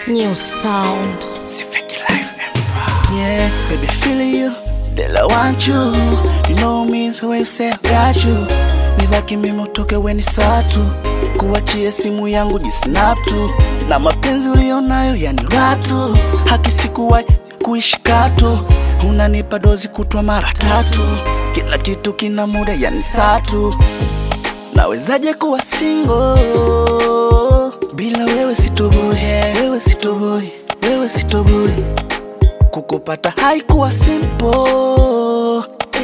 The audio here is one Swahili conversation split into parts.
New sound. Sifiki life empire. Yeah, baby, feel you. Del I want you. You know me the way you say I got you. Nibaki mimi utoke weni satu. Kuachie simu yangu jisnap tu. Na mapenzi ulionayo yani ratu. Haki sikuwahi kuishi katu. Unanipa dozi kutwa mara tatu. Kila kitu kina muda yani satu. Nawezaje kuwa single bila wewe sitoboi, wewe sitoboi, wewe sitoboi. Kukupata haikuwa simple.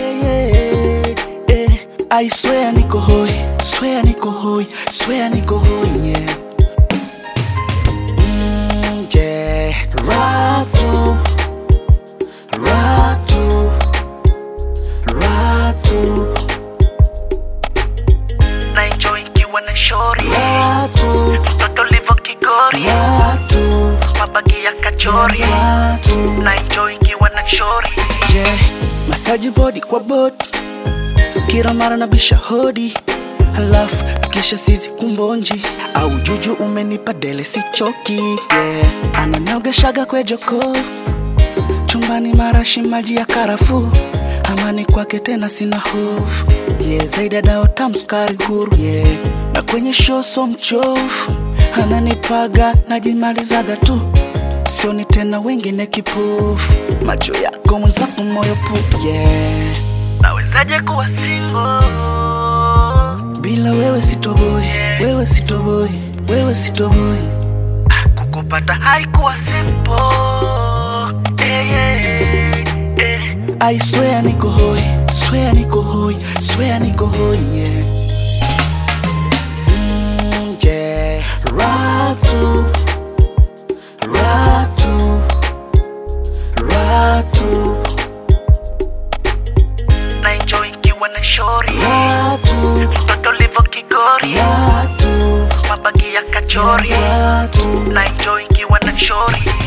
I swear niko hoi, swear niko hoi, swear niko hoi, yeah. Yeah. Ratu, ratu, ratu. Na enjoy kiwa na shori ratu. Mtoto livo kigori ratu. Mabagi ya kachori ratu. Na enjoy kiwa na shori. Yeah. Massage body kwa body. Kila mara nabisha hodi. Halafu kisha sizi kumbonji. Au juju umenipa dele si choki, yeah. Ananiogeshaga kwe joko. Chumbani marashi maji ya karafu. Amani kwake tena sina hofu, yeah. Zaidi ya dawa tamu sukari guru, yeah. Na kwenye show so mchofu. Ananipaga najimalizaga tu. Sioni tena wengine kipofu. Macho yako mwenzako moyo pu, yeah. Nawezaje kuwa single bila wewe sitoboi, wewe sitoboi, wewe sitoboi. Kukupata haikuwa simple. I swear niko hoi, swear niko hoi, swear niko hoi, yeah. Yeah. Ratu, ratu, ratu. Na enjoy kiwa na shori ratu. Mtoto livo kigori ratu. Mabagi ya kachori ratu. Na enjoy kiwa na shori.